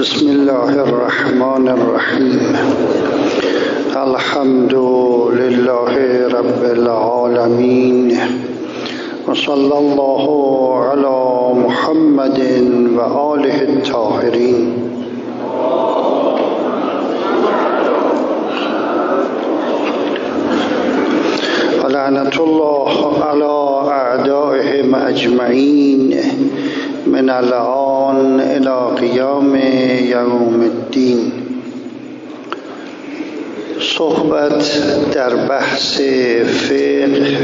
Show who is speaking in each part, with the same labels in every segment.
Speaker 1: بسم الله الرحمن الرحیم. الحمد لله رب العالمین و صلی الله علی محمد و آله الطاهرین. و لعنت الله علی اعدائهم اجمعین من الآن الى قیام یوم الدین. صحبت در بحث فقه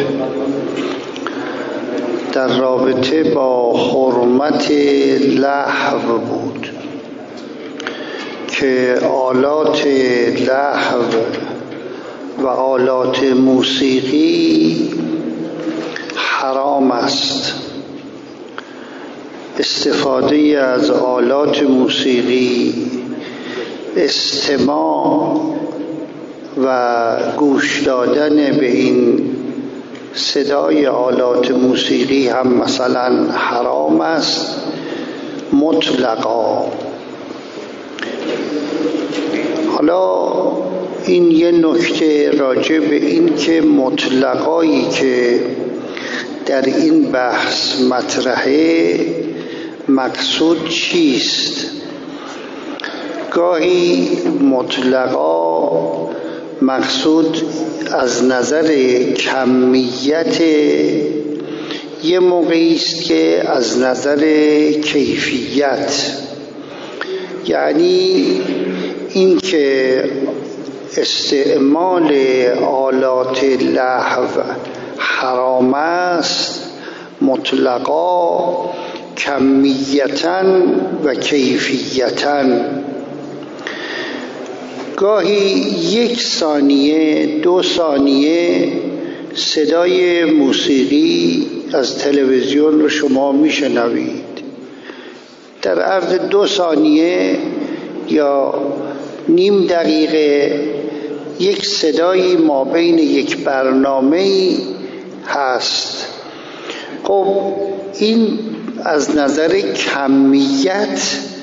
Speaker 1: در رابطه با حرمت لهو بود که آلات لهو و آلات موسیقی حرام است. استفاده از آلات موسیقی، استماع و گوش دادن به این صدای آلات موسیقی هم مثلا حرام است مطلقا. حالا این یه نکته راجع به این که مطلقایی که در این بحث مطرحه مقصود چیست؟ گاهی مطلقا مقصود از نظر کمیت، یه موقعی است که از نظر کیفیت، یعنی این که استعمال آلات لهو حرام است مطلقا، کمیتاً و کیفیتاً. گاهی 1 ثانیه 2 ثانیه صدای موسیقی از تلویزیون رو شما میشنوید، در عرض 2 ثانیه یا نیم دقیقه یک صدایی ما بین یک برنامه هست. خب این از نظر کمیت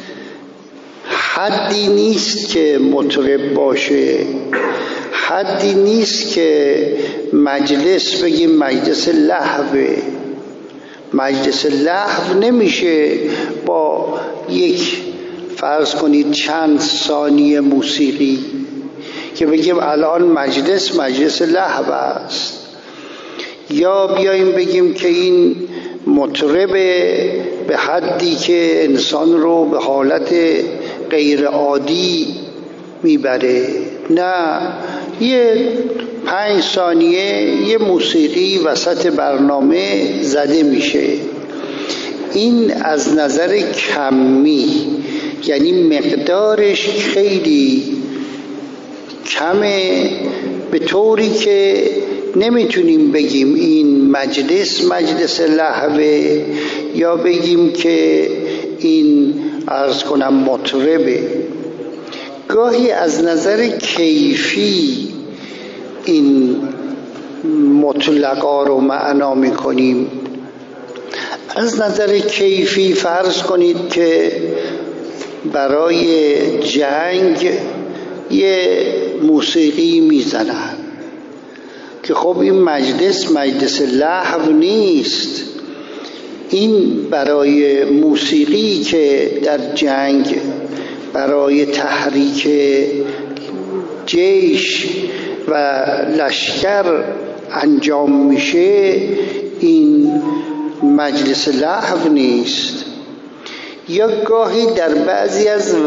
Speaker 1: حدی نیست که مطرب باشه، حدی نیست که مجلس بگیم مجلس لهوه. مجلس لهو نمیشه با یک فرض کنید چند ثانیه موسیقی که بگیم الان مجلس لهو است، یا بیاییم بگیم که این مطرب به حدی که انسان رو به حالت غیر عادی میبره. نه، یه 5 ثانیه یه موسیقی وسط برنامه زده میشه. این از نظر کمی، یعنی مقدارش خیلی کمه، به طوری که نمیتونیم بگیم این مجلس لهوه یا بگیم که این عرض کنم مطربه. گاهی از نظر کیفی این مطلقا رو معنا میکنیم. از نظر کیفی فرض کنید که برای جنگ یه موسیقی میزنن که خب این مجلس لهو نیست. این برای موسیقی که در جنگ برای تحریک جیش و لشکر انجام میشه، این مجلس لهو نیست. یا گاهی در بعضی از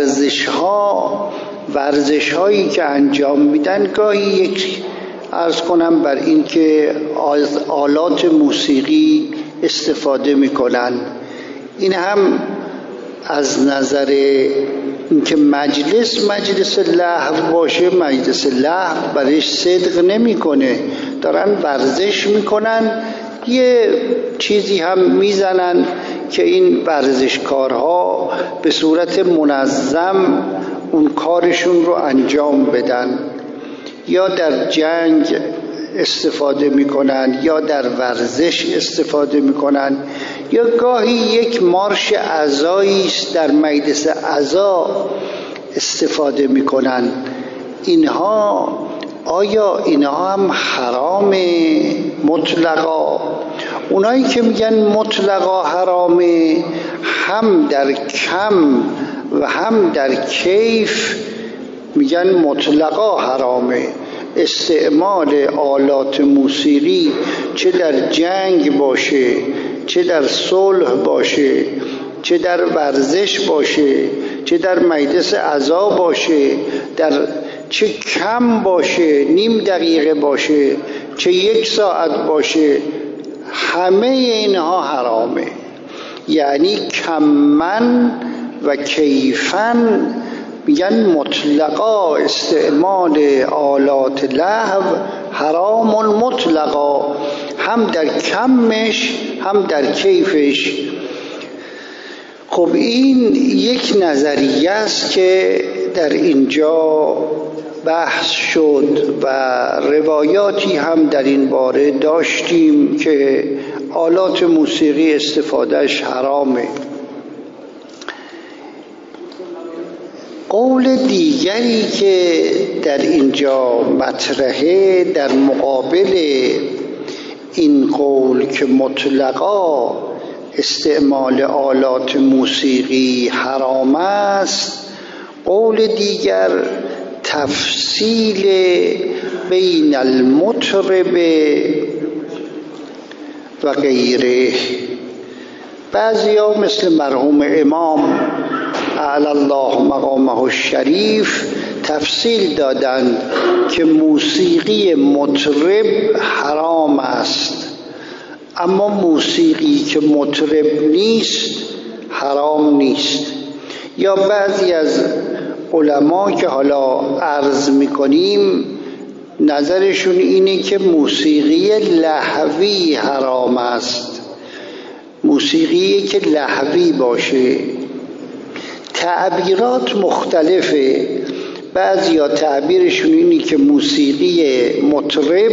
Speaker 1: ورزش هایی که انجام میدن، گاهی یک عرض کنم بر این که آلات موسیقی استفاده میکنن. این هم از نظر اینکه مجلس لهو باشه، مجلس لهو برش صدق نمیکنه، دارن ورزش میکنن، یه چیزی هم میزنن که این ورزشکارها به صورت منظم اون کارشون رو انجام بدن. یا در جنگ استفاده میکنن یا در ورزش استفاده میکنن یا گاهی یک مارش عزایی است در مجلس عزا استفاده میکنن. آیا اینها هم حرامه مطلقا؟ اونایی که میگن مطلقا حرامه، هم در کم و هم در کیف میگن مطلقا حرامه. استعمال آلات موسیقی چه در جنگ باشه، چه در صلح باشه، چه در ورزش باشه، چه در مجلس عزا باشه، چه کم باشه، نیم دقیقه باشه، چه 1 ساعت باشه، همه اینها حرامه. یعنی کمن و کیفن میگن مطلقا استعمال آلات لهو حرام مطلقا، هم در کمش هم در کیفش. خب این یک نظریه است که در اینجا بحث شد و روایاتی هم در این باره داشتیم که آلات موسیقی استفادهش حرامه. قول دیگری که در اینجا مطرحه در مقابل این قول که مطلقا استعمال آلات موسیقی حرام است، قول دیگر تفصیل بین المطرب و غیره. بعضیا مثل مرحوم امام اعلی الله مقامه الشریف تفصیل دادند که موسیقی مطرب حرام است، اما موسیقی که مطرب نیست حرام نیست. یا بعضی از علما که حالا عرض میکنیم نظرشون اینه که موسیقی لهوی حرام است، موسیقی که لهوی باشه. تعبیرات مختلفه. بعضیا تعبیرشون اینه که موسیقی مطرب،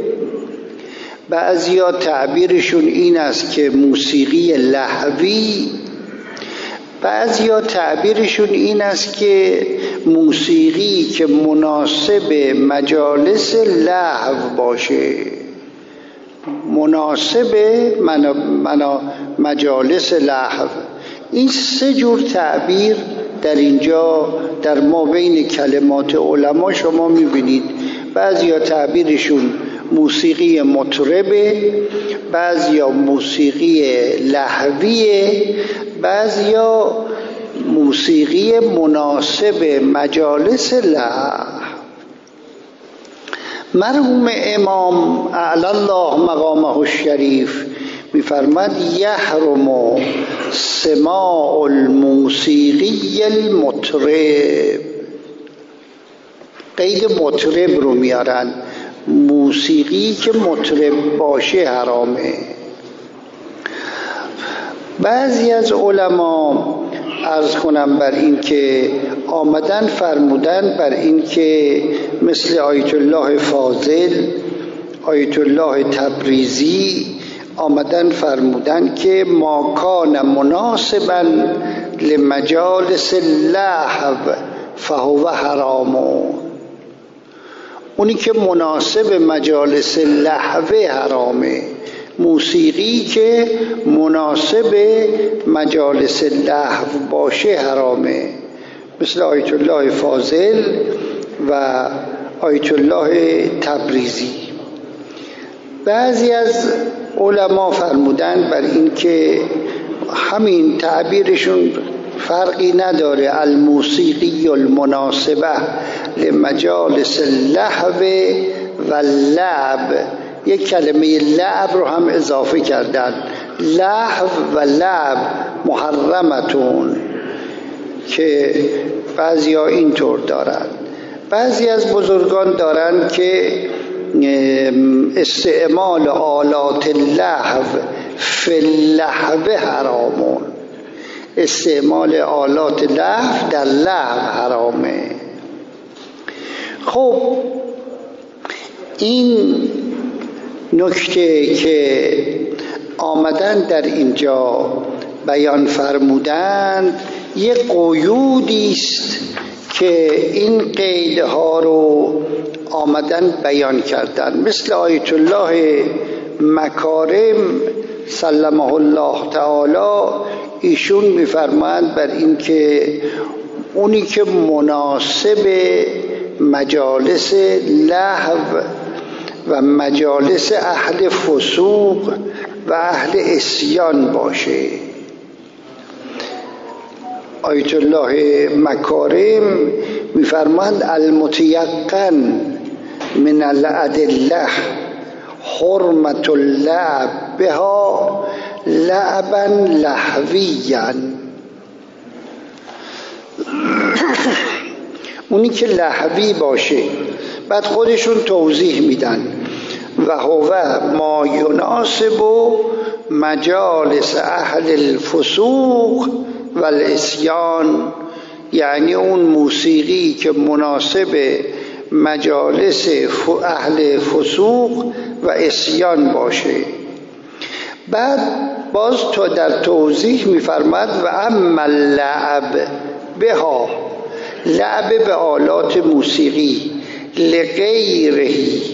Speaker 1: بعضیا تعبیرشون این است که موسیقی لهوی، بعضیا تعبیرشون این است که موسیقی که مناسب مجالس لهو باشه، مناسب مجالس لهو. این 3 جور تعبیر در اینجا در ما بین کلمات علما شما میبینید. بعضیا تعبیرشون موسیقی مطربه، بعضیا موسیقی لهویه، بعضیا موسیقی مناسب مجالس لهو. مرحوم امام اعلی الله مقامه الشریف می‌فرماید یحرم سماع الموسیقی المطرب. قید مطرب رو میارن، موسیقی که مطرب باشه حرامه. بعضی از علما عرض کنم بر این که آمدن فرمودن بر این که مثل آیت الله فاضل، آیت الله تبریزی آمدن فرمودن که ما کان مناسبا لمجالس اللهو فهو حرامون. اونی که مناسب مجالس لهو حرامه، موسیقی که مناسب مجالس لهو باشه حرامه، مثل آیت الله فاضل و آیت الله تبریزی. بعضی از علما فرمودن بر این که همین تعبیرشون فرقی نداره، الموسیقی المناسبه لمجالس اللهو و لعب. یک کلمه لعب رو هم اضافه کردن، لهو و لعب محرمتون، که بعضی ها اینطور دارن. بعضی از بزرگان دارن که استعمال آلات اللهو فی اللهو حرامون، استعمال آلات لهو در لهو حرامه. خب این نکته که آمدن در اینجا بیان فرمودند یک قیودی است که این قیدها رو آمدن بیان کردن. مثل آیت الله مکارم سلمه الله تعالی، ایشون میفرمایند بر این که اونی که مناسب مجالس لهو و مجالس اهل فسوق و اهل عصیان باشه. آیت الله مکارم میفرمایند المتیقن من الادله حرمت اللعب بها لعبا لهویا. اونی که لهوی باشه، بعد خودشون توضیح میدن و هو ما یناسب مجالس اهل الفسوق و العصیان، یعنی اون موسیقی که مناسب مجالس اهل فسوق و عصیان باشه. بعد باز تو در توضیح میفرماد و اما اللعب بها، لعب به آلات موسیقی لغیره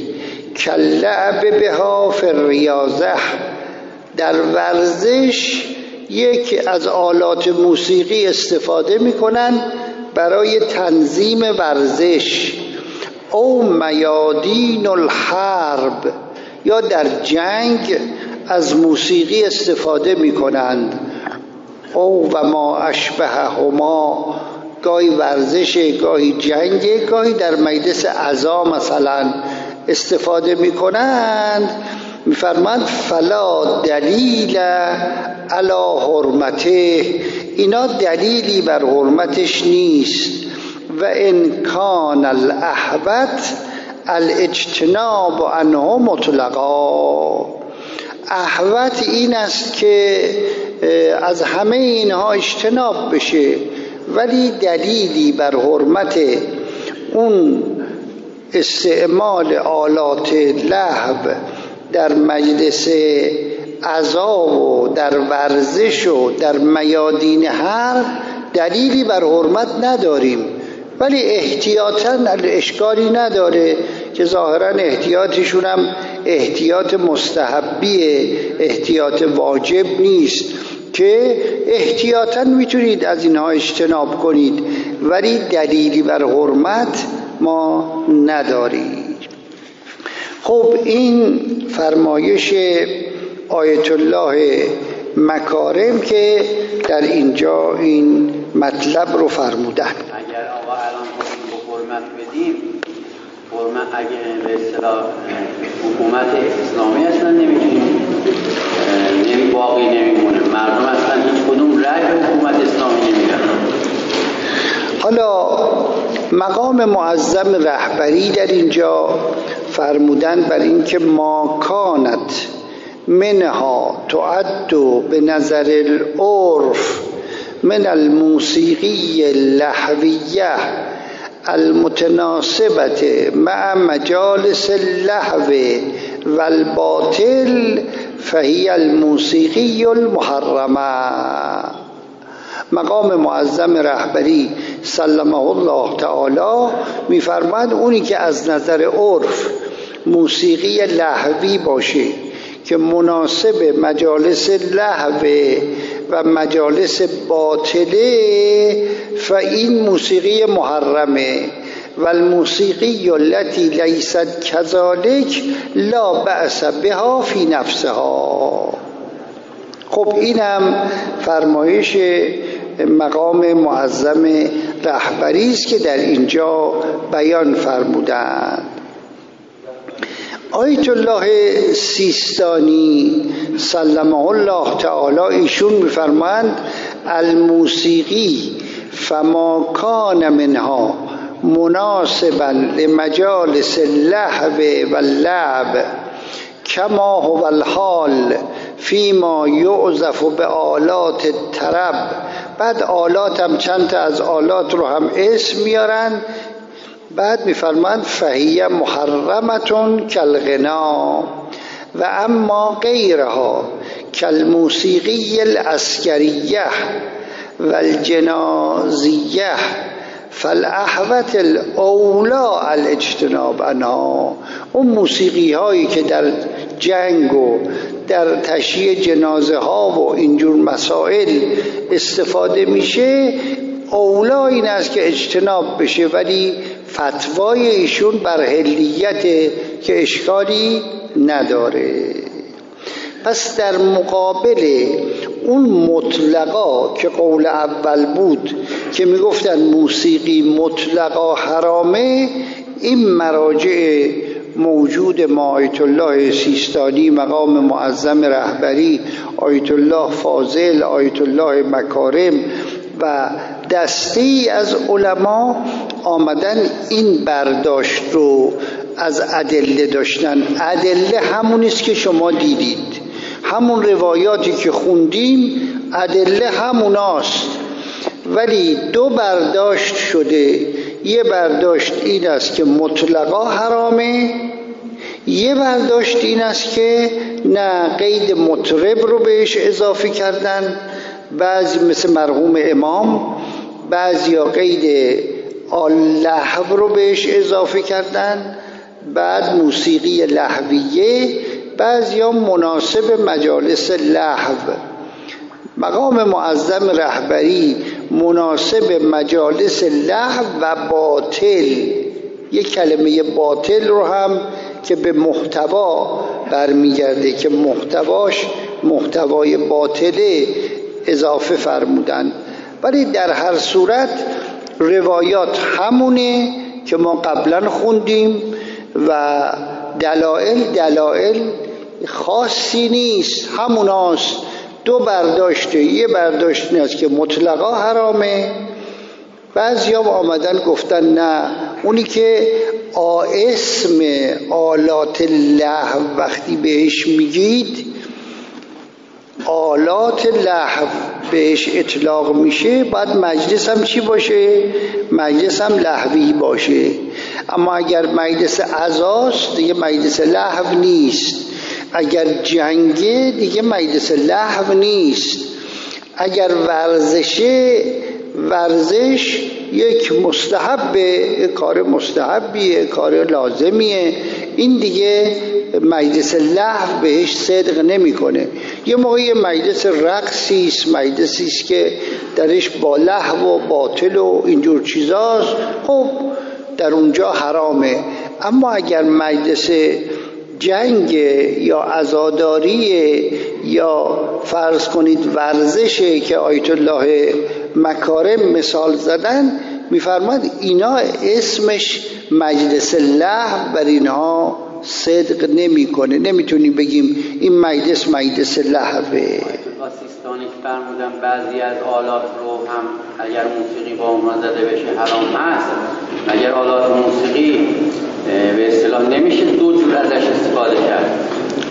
Speaker 1: کاللعب بها فی الریاضه، در ورزش یکی از آلات موسیقی استفاده میکنن برای تنظیم ورزش، او میادین الحرب، یا در جنگ از موسیقی استفاده میکنند، او و ما اشبه هما، گاهی ورزش، گاهی جنگ، گاهی در مجلس عزا مثلا استفاده میکنند. میفرماند فلا دلیل علی حرمته، اینا دلیلی بر حرمتش نیست. و ان کان الاحوط الاجتناب عنه مطلقا، احوط این است که از همه اینها اجتناب بشه، ولی دلیلی بر حرمت اون استعمال آلات لهو در مجلس عزا و در ورزش و در میادین حرب دلیلی بر حرمت نداریم، ولی احتیاطاً اشکالی نداره که ظاهراً احتیاطشون هم احتیاط مستحبیه، احتیاط واجب نیست، که احتیاطاً میتونید از اینها اجتناب کنید، ولی دلیلی بر حرمت ما نداریم. خب این فرمایش آیت الله مکارم که در اینجا این مطلب رو فرمودن.
Speaker 2: اگر آقا الان با حرمت بدیم، حرمت اگر به اصطلاح حکومت اسلامی اصلا نمیتونیم، باقی نمیمونه، مردم اصلا هیچ کدوم رأی به حکومت اسلامی نمیدن.
Speaker 1: حالا مقام معظم رهبری در اینجا فرمودن بر این که ما کانت منها تعد به نظر العرف من الموسیقی اللهویه المتناسبت مع مجالس اللهو والباطل فهی الموسیقی المحرمه. مقام معظم رهبری سلمه الله تعالی میفرماد اونی که از نظر عرف موسیقی لهوی باشه که مناسب مجالس لهو و مجالس باطله، فاین موسیقی محرمه، و الموسیقی التي لیست کذالک لا بأس بها فی نفسها. خب اینم فرمایش مقام معظم رهبری است که در اینجا بیان فرمودند. آیت الله سیستانی سلمه الله تعالی ایشون میفرمایند الموسیقی فما کان منها مناسبا لمجالس اللهو واللعب کما هو الحال فیما یعزف به آلات الطرب. بعد آلات هم چند تا از آلات رو هم اسم میارن، بعد میفرمایند فهیه محرمتون کالغنا و اما غیرها کالموسیقی العسکریه و الجنازیه فالاحوط الاولا الاجتناب عنها. اون موسیقی هایی که در جنگ و در تشییع جنازه ها و اینجور مسائل استفاده میشه، اولا این است که اجتناب بشه، ولی فتوای ایشون بر حلیت که اشکالی نداره. پس در مقابل اون مطلقا که قول اول بود که میگفتن موسیقی مطلقا حرامه، این مراجع موجود ما آیت الله سیستانی، مقام معظم رهبری، آیت الله فاضل، آیت الله مکارم و دستی از علما آمدن این برداشت رو از ادله داشتن. ادله همونیست که شما دیدید، همون روایاتی که خوندیم ادله هموناست، ولی دو برداشت شده. یه برداشت این است که مطلقا حرامه، یه برداشت این است که نه، قید مطرب رو بهش اضافه کردن، بعضی مثل مرحوم امام، بعضی یا قید لهو رو بهش اضافه کردن، بعد موسیقی لهویه، بعضی ها مناسب مجالس لهو. مقام معظم رهبری مناسب مجالس لهو و باطل، یک کلمه باطل رو هم که به محتوا برمیگرده که محتواش محتوای باطله اضافه فرمودن. ولی در هر صورت روایات همونه که ما قبلا خوندیم و دلائل خاصی نیست، هموناست. دو برداشته، یه برداشت این است که مطلقا حرامه، بعضی ها آمدن گفتن نه، اونی که اسم آلات لهو وقتی بهش میگید، آلات لهو بهش اطلاق میشه، بعد مجلس هم چی باشه؟ مجلس هم لهوی باشه. اما اگر مجلس عزاست دیگه مجلس لهو نیست، اگر جنگه دیگه مجلس لهو نیست، اگر ورزش یک مستحبه، کار مستحبیه، کار لازمیه، این دیگه مجلس لهو بهش صدق نمیکنه. یه موقعی مجلس رقصی است، مجلسی است که درش با لهو و باطل و اینجور چیزاست، خب در اونجا حرامه. اما اگر مجلس جنگ یا عزاداری یا فرض کنید ورزشه که آیت الله مکارم مثال زدن، میفرماد اینا اسمش مجلس لهو بر اینها صدق نمیکنه. نمیتونیم بگیم این مجلس لهوه.
Speaker 2: سیستانی فرمودن بعضی از آلات رو هم اگر موسیقی با اونها زده بشه حرام هست، اگر آلات موسیقی به اصطلاح نمیشه دو جور ازش استفاده کرد.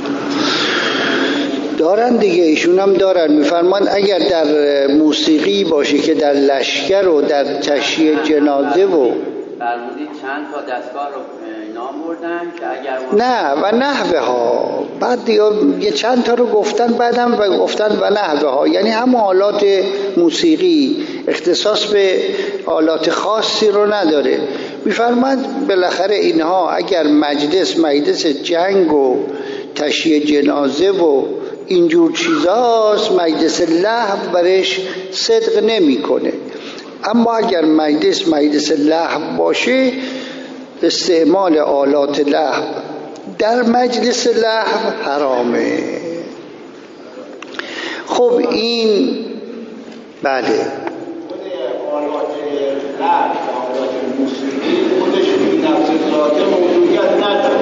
Speaker 1: دارن دیگه، ایشون هم دارن، میفرمان اگر در موسیقی باشه که در لشکر و در تشییع جنازه و
Speaker 2: فرمودید چند تا دستگاه رو نام بردن که اگر
Speaker 1: نه و نحوه ها، بعد دیگه یه چند تا رو گفتن، بعدم و گفتن و نحوه ها، یعنی هم آلات موسیقی اختصاص به آلات خاصی رو نداره. میفرماد بالاخره اینها اگر مجلس جنگ و تشییع جنازه و اینجور چیزاست، مجلس لهو برش صدق نمیکنه. اما اگر مجلس لهو باشه، استعمال آلات لهو در مجلس لهو حرامه. خب این بله
Speaker 3: آلات لهو، آلات موسیقی خودش بی نفس ذات موجودیت نداره،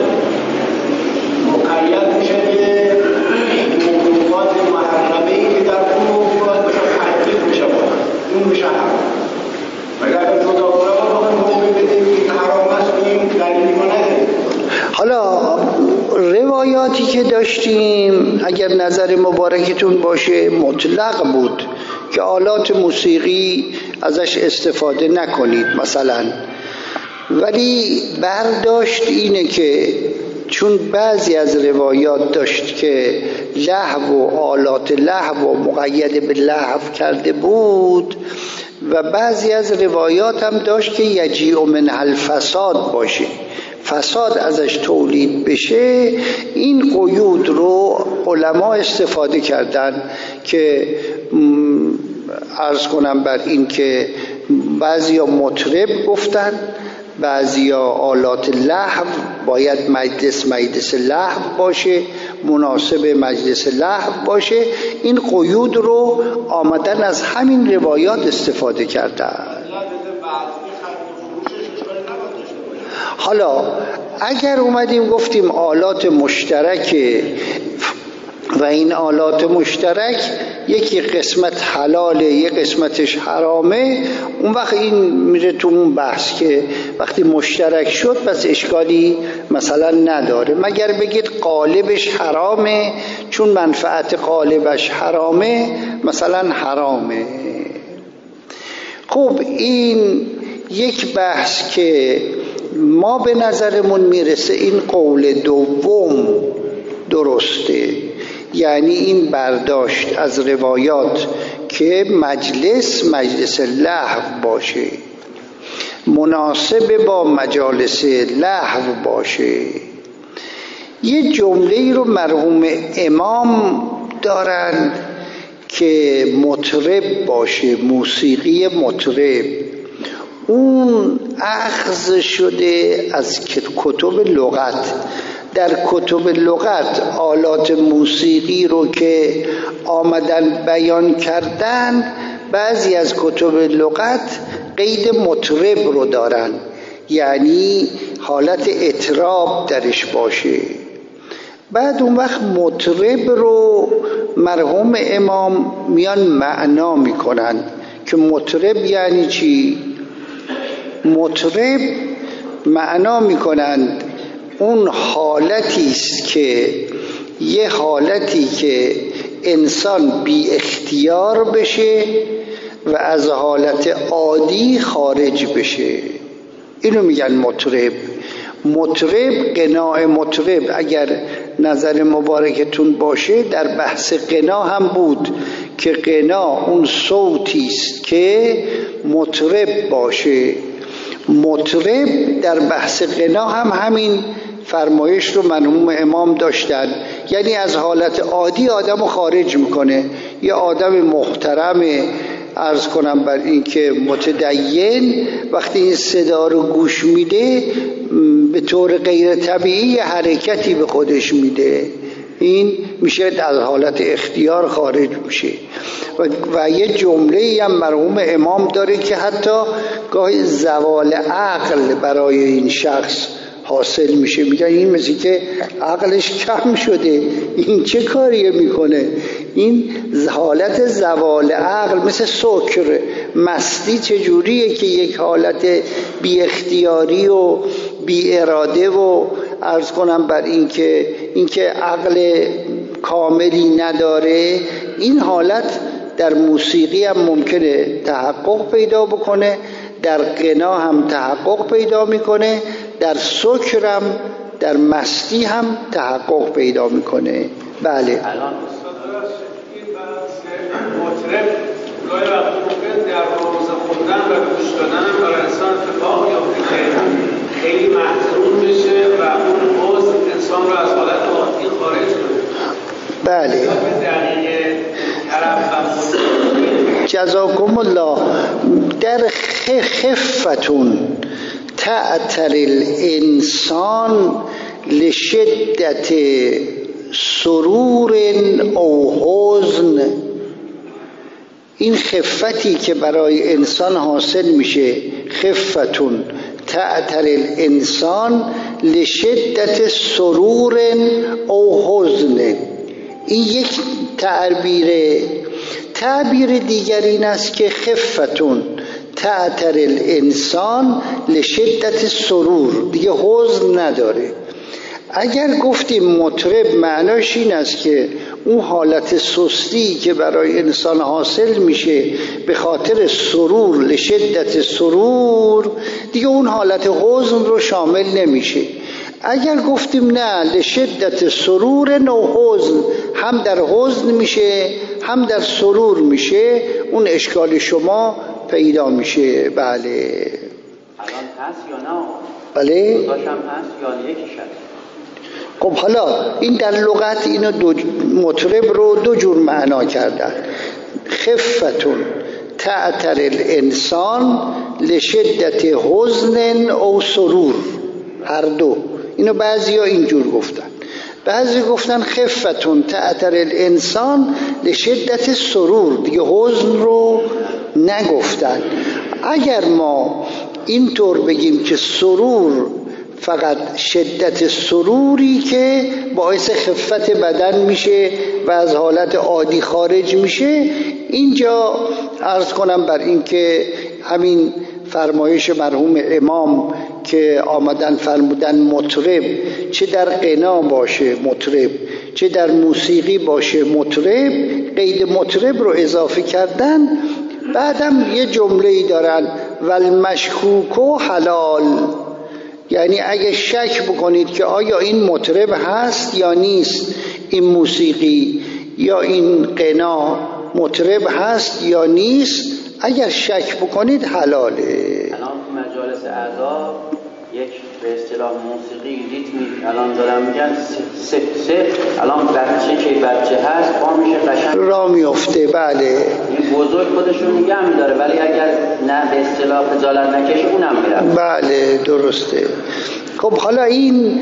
Speaker 3: مقید میشه که موضوعات محرمه‌ای که در اون موضوعات بشه تحقیق میشه، اون میشه حرام. مگر جدا کنه ما بگیم که حرام است، این دلیلی ما نداریم.
Speaker 1: حالا روایاتی که داشتیم اگر نظر مبارکتون باشه مطلق بود که آلات موسیقی ازش استفاده نکنید مثلا، ولی برداشت اینه که چون بعضی از روایات داشت که لهو و آلات لهو و مقید به لهو کرده بود و بعضی از روایات هم داشت که یجیء منها الفساد باشه، فساد ازش تولید بشه. این قیود رو علما استفاده کردن که عرض کنم بر این که بعضیا مطرب گفتن، بعضیا آلات لهو، باید مجلس لهو باشه، مناسب مجلس لهو باشه. این قیود رو آمدن از همین روایات استفاده کردن. حالا اگر اومدیم گفتیم آلات مشترکه و این آلات مشترک یکی قسمت حلاله یک قسمتش حرامه، اون وقت این میره تو اون بحث که وقتی مشترک شد پس اشکالی مثلا نداره، مگر بگید قالبش حرامه چون منفعت قالبش حرامه مثلا حرامه. خب این یک بحث که ما به نظرمون میرسه این قول دوم درسته، یعنی این برداشت از روایات که مجلس لهو باشه، مناسب با مجالس لهو باشه. یه جمله رو مرحوم امام دارن که مطرب باشه، موسیقی مطرب، اون اخذ شده از کتب لغت. در کتب لغت آلات موسیقی رو که آمدن بیان کردن، بعضی از کتب لغت قید مطرب رو دارن، یعنی حالت اطراب درش باشه. بعد اون وقت مطرب رو مرحوم امام میان معنا میکنن که مطرب یعنی چی؟ مطرب معنا میکنند اون حالتی است که یه حالتی که انسان بی اختیار بشه و از حالت عادی خارج بشه، اینو میگن مطرب. مطرب، قناع مطرب اگر نظر مبارکتون باشه در بحث قنا هم بود که قنا اون صوتی است که مطرب باشه. مطرب در بحث غنا هم همین فرمایش رو مرحوم امام داشتن، یعنی از حالت عادی آدم رو خارج میکنه. یه آدم محترم، عرض کنم بر این که متدین، وقتی این صدا رو گوش میده به طور غیر طبیعی حرکتی به خودش میده، این میشه از حالت اختیار خارج میشه. و یه جمله هم مرحوم امام داره که حتی گاهی زوال عقل برای این شخص حاصل میشه. میگن این مثل که عقلش کم شده، این چه کاریه میکنه؟ این حالت زوال عقل مثل سکر، مستی چجوریه که یک حالت بی اختیاری و بی اراده و عرض کنم بر این که عقل کاملی نداره، این حالت در موسیقی هم ممکنه تحقق پیدا بکنه، در غنا هم تحقق پیدا میکنه، در سکر هم در مستی هم تحقق پیدا میکنه. بله.
Speaker 4: این بحث مطرب گاهی وقت ممکن در آواز خوندن و گوش دادن برای انسان اتفاق بیفته که خیلی محزون بشه و اون حزن انسان رو از حالت عادی خارج کنه.
Speaker 1: بله. جزاکم الله. در خفتون تعتر الانسان لشدت سرور او حزن، این خفتی که برای انسان حاصل میشه، خفتون تعتر الانسان لشدت سرور او حزن، این یک تعبیر دیگر این است که خفتون تعتر الانسان لشدت سرور، دیگه حزن نداره. اگر گفتیم مطرب معناش این است که اون حالت سستی که برای انسان حاصل میشه به خاطر سرور، لشدت سرور، دیگه اون حالت حزن رو شامل نمیشه. اگر گفتیم نه لشدت سرور نو حزن، هم در حزن میشه هم در سرور میشه، اون اشکال شما پیدا میشه. بله
Speaker 2: الان هست یا نه؟
Speaker 1: بله
Speaker 2: دوتاش هم هست یا یکیش هست؟
Speaker 1: خب حالا این در لغت اینو مطرب رو دو جور معنا کردن. خفتون تعتر الانسان لشدت حزن او سرور، هر دو اینو بعضی ها اینجور گفتن. بعضی گفتن خفتون تعتر الانسان لشدت سرور، دیگه حزن رو نگفتن. اگر ما اینطور بگیم که سرور فقط شدت سروری که باعث خفت بدن میشه و از حالت عادی خارج میشه، اینجا عرض کنم بر این که همین فرمایش مرحوم امام که آمدن فرمودن مطرب چه در غنا باشه مطرب، چه در موسیقی باشه مطرب، قید مطرب رو اضافه کردن. بعدم یه جمله‌ای دارن والمشکوک حلال، یعنی اگه شک بکنید که آیا این مطرب هست یا نیست، این موسیقی یا این غنا مطرب هست یا نیست، اگر شک بکنید حلاله.
Speaker 2: الان مجالس اعضا یک به اصطلاح موسیقی ریتمی الان دارن میگن سه الان بچه که بچه هست پا میشه قشنگ
Speaker 1: راه میفته. بله
Speaker 2: این بزرگ خودشون نگه میداره، ولی اگر نه به اصطلاح خجالت نکشه اونم میره.
Speaker 1: بله درسته. خب حالا این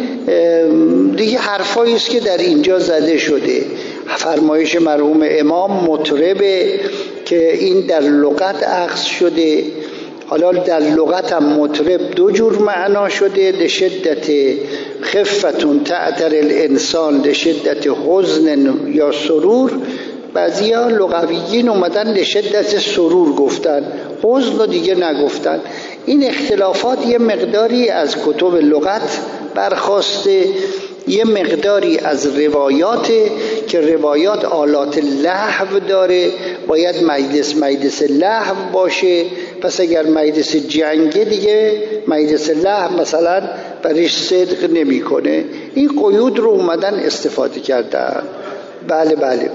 Speaker 1: دیگه حرفایی است که در اینجا زده شده. فرمایش مرحوم امام مطربه که این در لغت اخذ شده. حالا در لغت هم مطرب دو جور معنا شده، لشدت خفتون تعتر الانسان لشدت حزن یا سرور. بعضی ها لغویین اومدن لشدت سرور گفتن، حزن رو دیگه نگفتن. این اختلافات یه مقداری از کتب لغت برخواسته، یه مقداری از روایات که روایات آلات لهو داره، باید مجلس لهو باشه. پس اگر مجلس جنگه دیگه مجلس لهو مثلا برش صدق نمی کنه. این قیود رو اومدن استفاده کردن. بله بله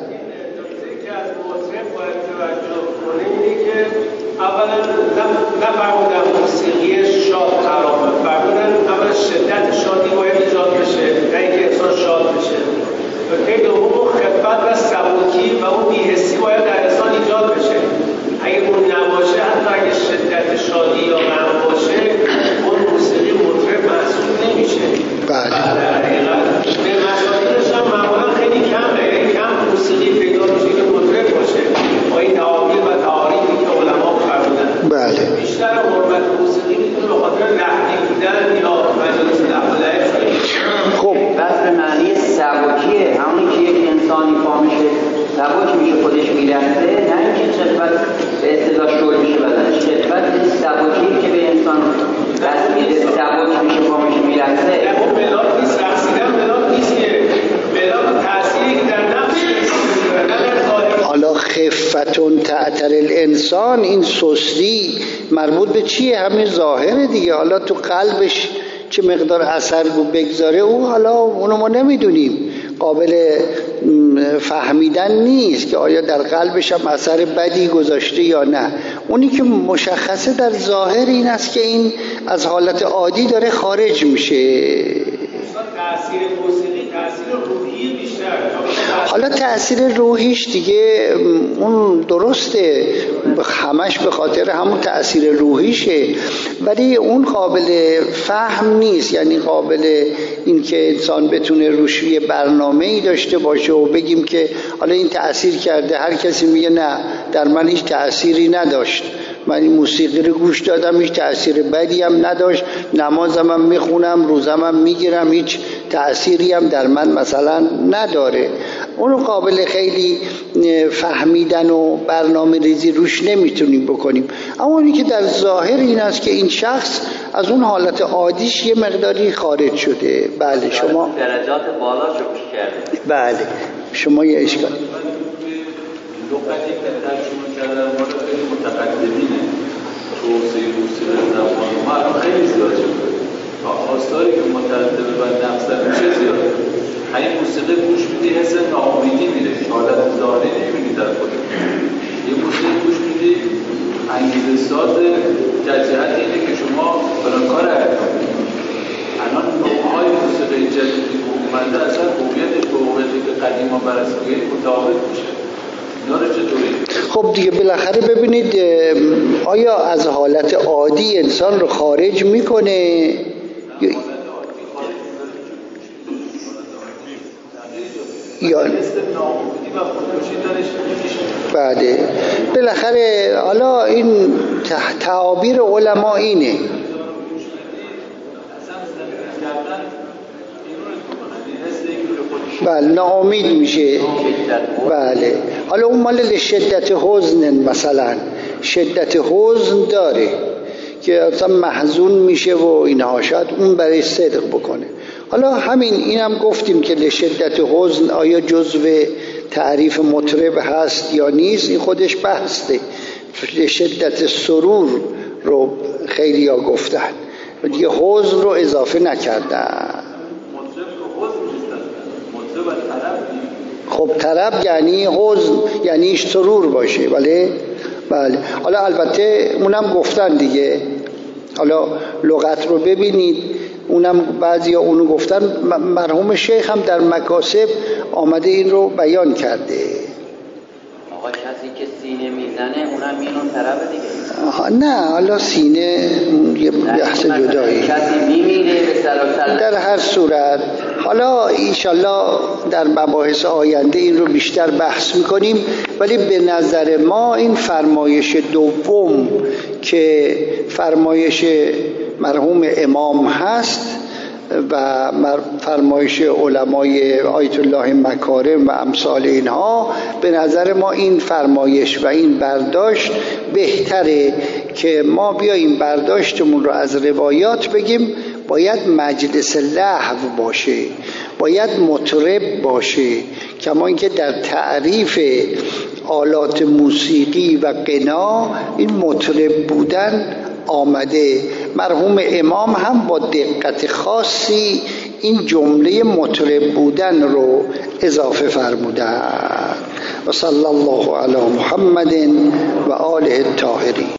Speaker 4: اولا نفرمودن موسیقی شاد حرامه، فرمودن اولا شدت شادی باید ایجاد بشه، نه اینکه انسان شاد بشه. نکته دوم خفت و سبکی و اون بی‌حسی باید در انسان ایجاد بشه. اگه اون نباشه، حتی اگه شدت شادی یا غم باشه، اون موسیقی مطرب محسوب نمیشه.
Speaker 1: بله
Speaker 4: در حقیقت به مسائلش هم معمولا خیلی کمه، یعنی کم موسیقی پیدا میشه که مطرب باشه با این تعابیر و تعاریفی که علما فرمودن.
Speaker 1: بله
Speaker 4: بیشتر حرمت موسیقی میتونه به خاطر لحنی بودن یا مجالس لحظه.
Speaker 1: خب
Speaker 2: بس به معنی سبکیه، همونی که یک انسانی پا میشه سبک میشه خودش میرخته، نه اینکه خفت به اصطلاح شل میشه بدنش. خفت سبکی که به انسان بس میده سبک میشه پا میشه میرخته.
Speaker 4: اون ملاک نیست، رقصیدن ملاک نیست که ملاک تأثیری که در نفس
Speaker 1: حالا خفتون تعتر الانسان، این سستی مربوط به چیه؟ همین ظاهره دیگه. حالا تو قلبش چه مقدار اثر بگذاره او حالا اونو ما نمیدونیم، قابل فهمیدن نیست که آیا در قلبش هم اثر بدی گذاشته یا نه. اونی که مشخصه در ظاهر این است که این از حالت عادی داره خارج میشه.
Speaker 4: تأثیر موسیقی تأثیر روحی بیشتر.
Speaker 1: حالا تأثیر روحیش دیگه اون درسته، همش به خاطر همون تأثیر روحیشه، ولی اون قابل فهم نیست. یعنی قابل این که انسان بتونه روش یه برنامه‌ای داشته باشه و بگیم که حالا این تأثیر کرده. هر کسی میگه نه در من هیچ تأثیری نداشت، من این موسیقی رو گوش دادم هیچ تأثیر بدی هم نداشت، نمازم هم میخونم، روزم هم میگیرم، هیچ تأثیری هم در من مثلا نداره. اونو قابل خیلی فهمیدن و برنامه ریزی روش نمیتونیم بکنیم. اما اونی که در ظاهر این است که این شخص از اون حالت عادیش یه مقداری خارج شده. بله شما
Speaker 2: درجات بالا شکش کرده.
Speaker 1: بله شما یه اشکال
Speaker 5: لغتی که ترجمه کردن مال خیلی متقدمینه، توسعه موسیقی زبان ما الان خیلی زیاد شده. آثاری که مترتب بر موسیقی گوش میدی حس ناامیدی میره، حالت ظاهری نمیبینی در خودت. یه موسیقی گوش میدی انگیزه ساز جهت اینه که شما برای کار انجام بدید. الان نوع‌های موسیقی جدیدی که اومده اصلا هویتش به هویتی که قدیما بررسی متفاوت میشه. اینا رو چطوری؟
Speaker 1: خب دیگه بالاخره ببینید آیا از حالت عادی انسان رو خارج میکنه؟ یا بله بالاخره حالا این تعابیر علما اینه. بله ناامید میشه. بله حالا اون مال شدت حزن، مثلا شدت حزن داره که اصلا محزون میشه و اینها، شاید اون برای صدق بکنه. حالا همین اینم گفتیم که لشدت حزن آیا جزو تعریف مطرب هست یا نیست، این خودش بحثه. لشدت سرور رو خیلی ها گفتن و دیگه حزن رو اضافه نکردن. خب طرب یعنی حزن، یعنی سرور باشه. بله بله. حالا البته اونم گفتن دیگه، حالا لغت رو ببینید، اونم بعضیا اونو گفتن. مرحوم شیخ هم در مکاسب آمده این رو بیان کرده.
Speaker 2: آقا کسی که سینه میزنه اونم اینو طربه دیگه.
Speaker 1: نه حالا سینه یه بحث جدایی.
Speaker 2: کسی میمیره به سلاسل.
Speaker 1: در هر صورت حالا انشالله در مباحث آینده این رو بیشتر بحث میکنیم، ولی به نظر ما این فرمایش دوم که فرمایش مرحوم امام هست و فرمایش علمای آیت الله مکارم و امثال اینها، به نظر ما این فرمایش و این برداشت بهتره که ما بیاییم برداشتمون رو از روایات بگیم. باید مجلس لهو باشه، باید مطرب باشه، کما اینکه در تعریف آلات موسیقی و غنا این مطرب بودن آمده. مرحوم امام هم با دقت خاصی این جمله مطرب بودن رو اضافه فرمودن. و صلی الله علی محمد و آله الطاهرین.